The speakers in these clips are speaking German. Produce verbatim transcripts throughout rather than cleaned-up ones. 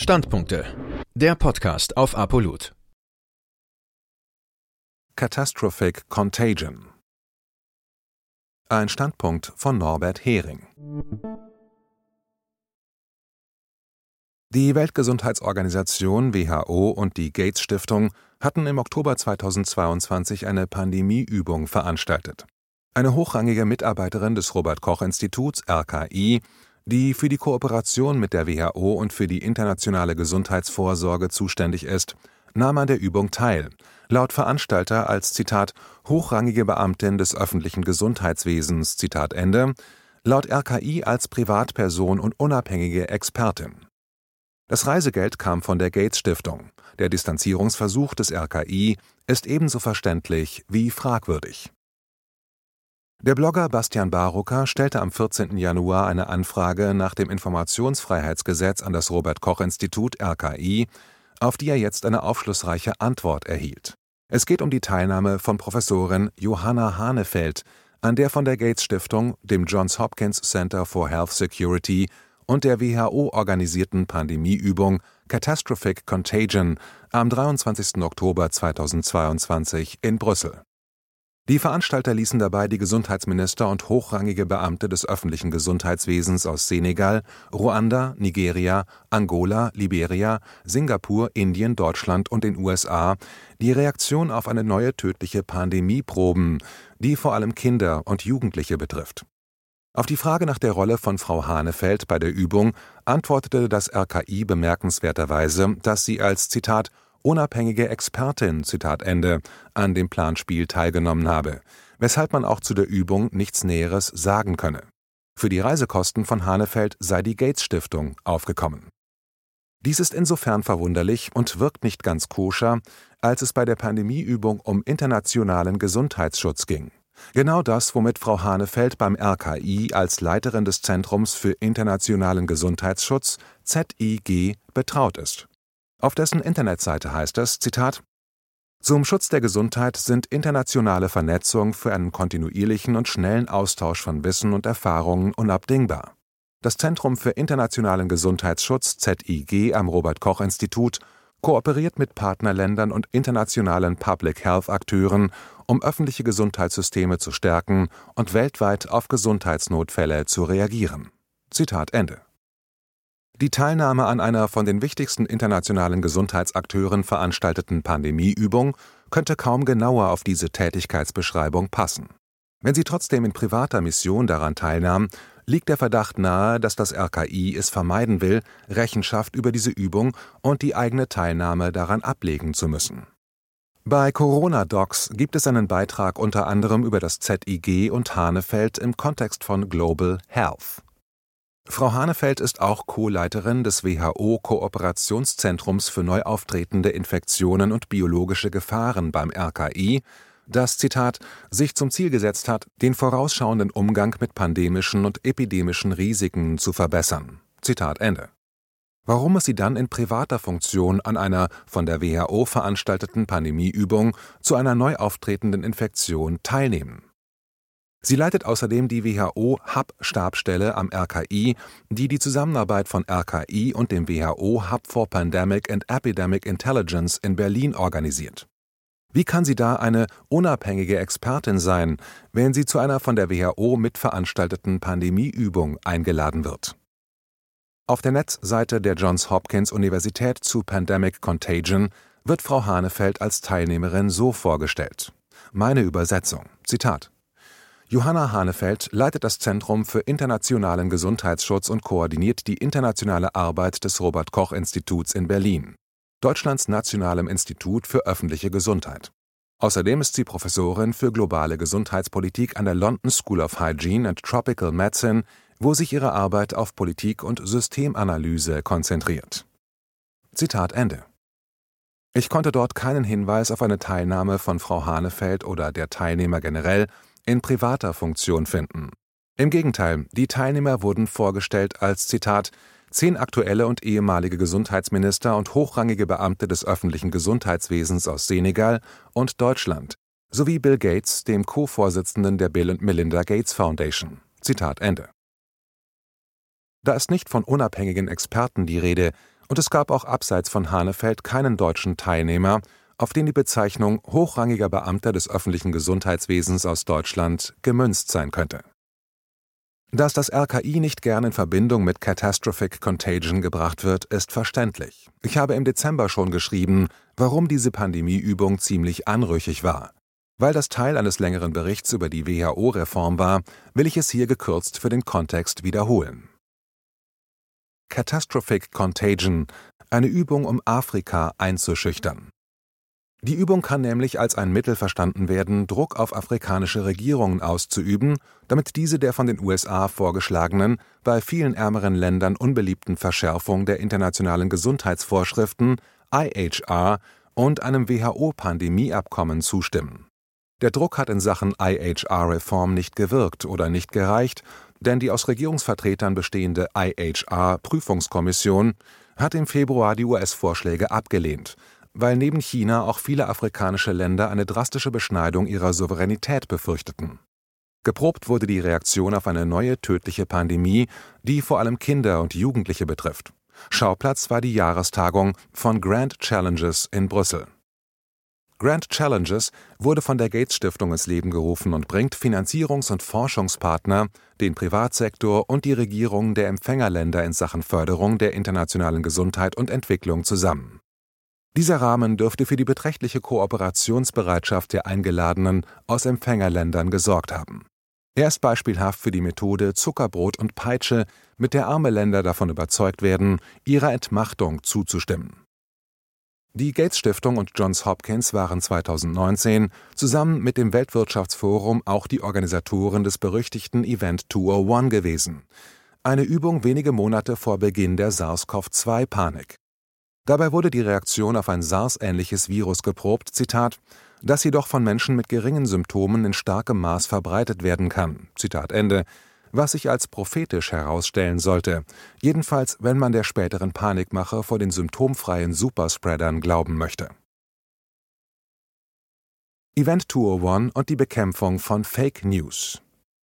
Standpunkte. Der Podcast auf ApoLoot. Catastrophic Contagion. Ein Standpunkt von Norbert Hering. Die Weltgesundheitsorganisation W H O und die Gates-Stiftung hatten im Oktober zweitausendzweiundzwanzig eine Pandemieübung veranstaltet. Eine hochrangige Mitarbeiterin des Robert-Koch-Instituts R K I, die für die Kooperation mit der W H O und für die internationale Gesundheitsvorsorge zuständig ist, nahm an der Übung teil, laut Veranstalter als Zitat hochrangige Beamtin des öffentlichen Gesundheitswesens, Zitat Ende, laut R K I als Privatperson und unabhängige Expertin. Das Reisegeld kam von der Gates-Stiftung. Der Distanzierungsversuch des R K I ist ebenso verständlich wie fragwürdig. Der Blogger Bastian Barucker stellte am vierzehnten Januar eine Anfrage nach dem Informationsfreiheitsgesetz an das Robert-Koch-Institut R K I, auf die er jetzt eine aufschlussreiche Antwort erhielt. Es geht um die Teilnahme von Professorin Johanna Hanefeld an der von der Gates-Stiftung, dem Johns Hopkins Center for Health Security und der W H O organisierten Pandemieübung Catastrophic Contagion am dreiundzwanzigsten Oktober zweitausendzweiundzwanzig in Brüssel. Die Veranstalter ließen dabei die Gesundheitsminister und hochrangige Beamte des öffentlichen Gesundheitswesens aus Senegal, Ruanda, Nigeria, Angola, Liberia, Singapur, Indien, Deutschland und den U S A die Reaktion auf eine neue tödliche Pandemie proben, die vor allem Kinder und Jugendliche betrifft. Auf die Frage nach der Rolle von Frau Hanefeld bei der Übung antwortete das R K I bemerkenswerterweise, dass sie als Zitat unabhängige Expertin, Zitat Ende, an dem Planspiel teilgenommen habe, weshalb man auch zu der Übung nichts Näheres sagen könne. Für die Reisekosten von Hanefeld sei die Gates-Stiftung aufgekommen. Dies ist insofern verwunderlich und wirkt nicht ganz koscher, als es bei der Pandemieübung um internationalen Gesundheitsschutz ging. Genau das, womit Frau Hanefeld beim R K I als Leiterin des Zentrums für internationalen Gesundheitsschutz, Z I G, betraut ist. Auf dessen Internetseite heißt es, Zitat, zum Schutz der Gesundheit sind internationale Vernetzung für einen kontinuierlichen und schnellen Austausch von Wissen und Erfahrungen unabdingbar. Das Zentrum für internationalen Gesundheitsschutz, Z I G, am Robert-Koch-Institut kooperiert mit Partnerländern und internationalen Public-Health-Akteuren, um öffentliche Gesundheitssysteme zu stärken und weltweit auf Gesundheitsnotfälle zu reagieren. Zitat Ende. Die Teilnahme an einer von den wichtigsten internationalen Gesundheitsakteuren veranstalteten Pandemieübung könnte kaum genauer auf diese Tätigkeitsbeschreibung passen. Wenn sie trotzdem in privater Mission daran teilnahm, liegt der Verdacht nahe, dass das R K I es vermeiden will, Rechenschaft über diese Übung und die eigene Teilnahme daran ablegen zu müssen. Bei Corona Docs gibt es einen Beitrag unter anderem über das Z I G und Hanefeld im Kontext von Global Health. Frau Hanefeld ist auch Co-Leiterin des W H O-Kooperationszentrums für neu auftretende Infektionen und biologische Gefahren beim R K I, das, Zitat, sich zum Ziel gesetzt hat, den vorausschauenden Umgang mit pandemischen und epidemischen Risiken zu verbessern. Zitat Ende. Warum muss sie dann in privater Funktion an einer von der W H O veranstalteten Pandemieübung zu einer neu auftretenden Infektion teilnehmen? Sie leitet außerdem die W H O-Hub-Stabsstelle am R K I, die die Zusammenarbeit von R K I und dem W H O-Hub for Pandemic and Epidemic Intelligence in Berlin organisiert. Wie kann sie da eine unabhängige Expertin sein, wenn sie zu einer von der W H O mitveranstalteten Pandemieübung eingeladen wird? Auf der Netzseite der Johns Hopkins Universität zu Pandemic Contagion wird Frau Hanefeld als Teilnehmerin so vorgestellt. Meine Übersetzung, Zitat: Johanna Hanefeld leitet das Zentrum für internationalen Gesundheitsschutz und koordiniert die internationale Arbeit des Robert-Koch-Instituts in Berlin, Deutschlands nationalem Institut für öffentliche Gesundheit. Außerdem ist sie Professorin für globale Gesundheitspolitik an der London School of Hygiene and Tropical Medicine, wo sich ihre Arbeit auf Politik und Systemanalyse konzentriert. Zitat Ende. Ich konnte dort keinen Hinweis auf eine Teilnahme von Frau Hanefeld oder der Teilnehmer generell in privater Funktion finden. Im Gegenteil, die Teilnehmer wurden vorgestellt als, Zitat, zehn aktuelle und ehemalige Gesundheitsminister und hochrangige Beamte des öffentlichen Gesundheitswesens aus Senegal und Deutschland, sowie Bill Gates, dem Co-Vorsitzenden der Bill and Melinda Gates Foundation. Zitat Ende. Da ist nicht von unabhängigen Experten die Rede und es gab auch abseits von Hanefeld keinen deutschen Teilnehmer, auf den die Bezeichnung hochrangiger Beamter des öffentlichen Gesundheitswesens aus Deutschland gemünzt sein könnte. Dass das R K I nicht gern in Verbindung mit Catastrophic Contagion gebracht wird, ist verständlich. Ich habe im Dezember schon geschrieben, warum diese Pandemieübung ziemlich anrüchig war. Weil das Teil eines längeren Berichts über die W H O-Reform war, will ich es hier gekürzt für den Kontext wiederholen. Catastrophic Contagion, eine Übung, um Afrika einzuschüchtern. Die Übung kann nämlich als ein Mittel verstanden werden, Druck auf afrikanische Regierungen auszuüben, damit diese der von den U S A vorgeschlagenen, bei vielen ärmeren Ländern unbeliebten Verschärfung der internationalen Gesundheitsvorschriften I H R und einem W H O-Pandemieabkommen zustimmen. Der Druck hat in Sachen I H R-Reform nicht gewirkt oder nicht gereicht, denn die aus Regierungsvertretern bestehende I H R-Prüfungskommission hat im Februar die U S-Vorschläge abgelehnt, weil neben China auch viele afrikanische Länder eine drastische Beschneidung ihrer Souveränität befürchteten. Geprobt wurde die Reaktion auf eine neue tödliche Pandemie, die vor allem Kinder und Jugendliche betrifft. Schauplatz war die Jahrestagung von Grand Challenges in Brüssel. Grand Challenges wurde von der Gates Stiftung ins Leben gerufen und bringt Finanzierungs- und Forschungspartner, den Privatsektor und die Regierungen der Empfängerländer in Sachen Förderung der internationalen Gesundheit und Entwicklung zusammen. Dieser Rahmen dürfte für die beträchtliche Kooperationsbereitschaft der Eingeladenen aus Empfängerländern gesorgt haben. Er ist beispielhaft für die Methode Zuckerbrot und Peitsche, mit der arme Länder davon überzeugt werden, ihrer Entmachtung zuzustimmen. Die Gates Stiftung und Johns Hopkins waren zweitausendneunzehn zusammen mit dem Weltwirtschaftsforum auch die Organisatoren des berüchtigten Event zweihunderteins gewesen, eine Übung wenige Monate vor Beginn der SARS-CoV zwei Panik. Dabei wurde die Reaktion auf ein SARS-ähnliches Virus geprobt, Zitat, das jedoch von Menschen mit geringen Symptomen in starkem Maß verbreitet werden kann, Zitat Ende, was sich als prophetisch herausstellen sollte, jedenfalls wenn man der späteren Panikmache vor den symptomfreien Superspreadern glauben möchte. Event zweihunderteins und die Bekämpfung von Fake News.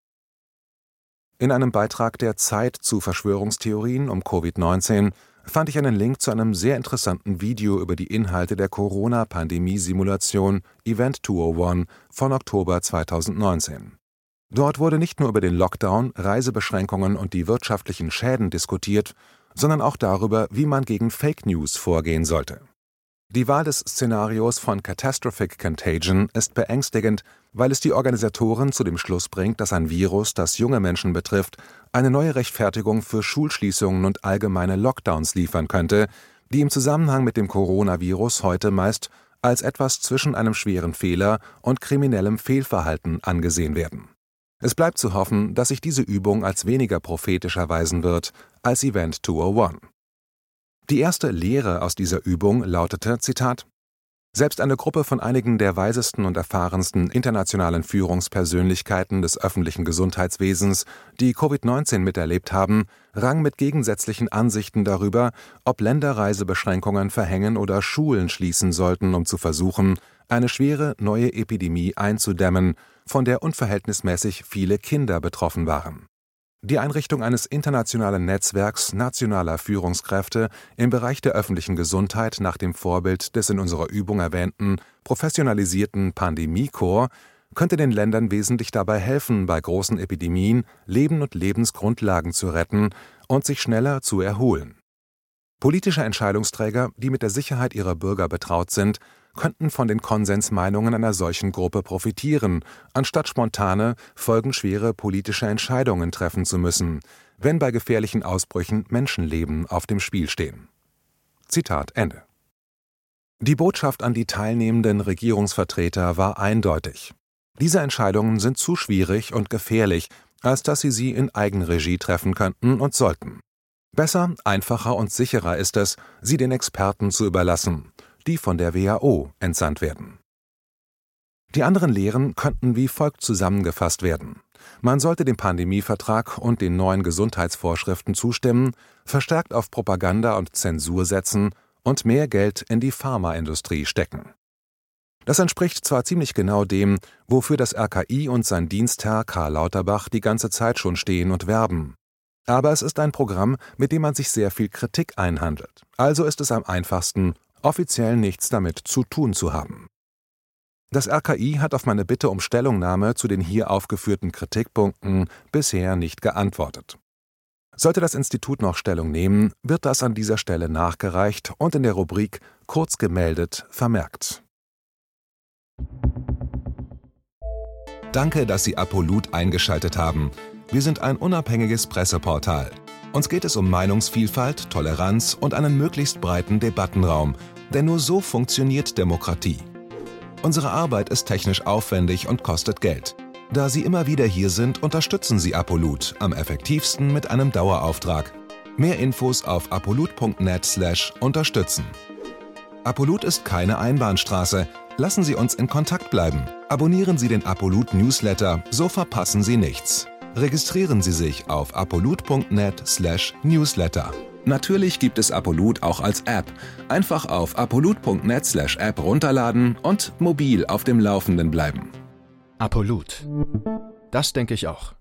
In einem Beitrag der Zeit zu Verschwörungstheorien um Covid neunzehn fand ich einen Link zu einem sehr interessanten Video über die Inhalte der Corona-Pandemie-Simulation Event zweihunderteins von Oktober zweitausendneunzehn. Dort wurde nicht nur über den Lockdown, Reisebeschränkungen und die wirtschaftlichen Schäden diskutiert, sondern auch darüber, wie man gegen Fake News vorgehen sollte. Die Wahl des Szenarios von Catastrophic Contagion ist beängstigend, weil es die Organisatoren zu dem Schluss bringt, dass ein Virus, das junge Menschen betrifft, eine neue Rechtfertigung für Schulschließungen und allgemeine Lockdowns liefern könnte, die im Zusammenhang mit dem Coronavirus heute meist als etwas zwischen einem schweren Fehler und kriminellem Fehlverhalten angesehen werden. Es bleibt zu hoffen, dass sich diese Übung als weniger prophetisch erweisen wird als Event zweihunderteins. Die erste Lehre aus dieser Übung lautete, Zitat, selbst eine Gruppe von einigen der weisesten und erfahrensten internationalen Führungspersönlichkeiten des öffentlichen Gesundheitswesens, die Covid neunzehn miterlebt haben, rang mit gegensätzlichen Ansichten darüber, ob Länder Reisebeschränkungen verhängen oder Schulen schließen sollten, um zu versuchen, eine schwere neue Epidemie einzudämmen, von der unverhältnismäßig viele Kinder betroffen waren. Die Einrichtung eines internationalen Netzwerks nationaler Führungskräfte im Bereich der öffentlichen Gesundheit nach dem Vorbild des in unserer Übung erwähnten, professionalisierten Pandemiekorps könnte den Ländern wesentlich dabei helfen, bei großen Epidemien Leben und Lebensgrundlagen zu retten und sich schneller zu erholen. Politische Entscheidungsträger, die mit der Sicherheit ihrer Bürger betraut sind, könnten von den Konsensmeinungen einer solchen Gruppe profitieren, anstatt spontane, folgenschwere politische Entscheidungen treffen zu müssen, wenn bei gefährlichen Ausbrüchen Menschenleben auf dem Spiel stehen. Zitat Ende. Die Botschaft an die teilnehmenden Regierungsvertreter war eindeutig. Diese Entscheidungen sind zu schwierig und gefährlich, als dass sie sie in Eigenregie treffen könnten und sollten. Besser, einfacher und sicherer ist es, sie den Experten zu überlassen, die von der W H O entsandt werden. Die anderen Lehren könnten wie folgt zusammengefasst werden. Man sollte dem Pandemievertrag und den neuen Gesundheitsvorschriften zustimmen, verstärkt auf Propaganda und Zensur setzen und mehr Geld in die Pharmaindustrie stecken. Das entspricht zwar ziemlich genau dem, wofür das R K I und sein Dienstherr Karl Lauterbach die ganze Zeit schon stehen und werben. Aber es ist ein Programm, mit dem man sich sehr viel Kritik einhandelt. Also ist es am einfachsten, offiziell nichts damit zu tun zu haben. Das R K I hat auf meine Bitte um Stellungnahme zu den hier aufgeführten Kritikpunkten bisher nicht geantwortet. Sollte das Institut noch Stellung nehmen, wird das an dieser Stelle nachgereicht und in der Rubrik »Kurz gemeldet« vermerkt. Danke, dass Sie ApoLoot eingeschaltet haben. Wir sind ein unabhängiges Presseportal. Uns geht es um Meinungsvielfalt, Toleranz und einen möglichst breiten Debattenraum, denn nur so funktioniert Demokratie. Unsere Arbeit ist technisch aufwendig und kostet Geld. Da Sie immer wieder hier sind, unterstützen Sie ApoLoot am effektivsten mit einem Dauerauftrag. Mehr Infos auf apoloot punkt net slash unterstützen. ApoLoot ist keine Einbahnstraße. Lassen Sie uns in Kontakt bleiben. Abonnieren Sie den ApoLoot Newsletter, so verpassen Sie nichts. Registrieren Sie sich auf apoloot punkt net slash newsletter. Natürlich gibt es ApoLoot auch als App. Einfach auf apoloot punkt net slash app runterladen und mobil auf dem Laufenden bleiben. ApoLoot. Das denke ich auch.